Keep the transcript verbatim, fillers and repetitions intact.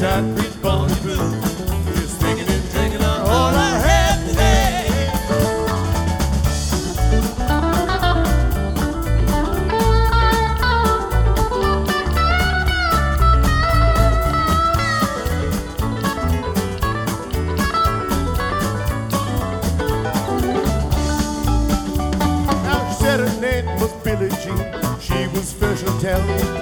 I preach born the blues. Just thinking and drinking on all I had today. Now she said her name was Billie Jean. She was special talent.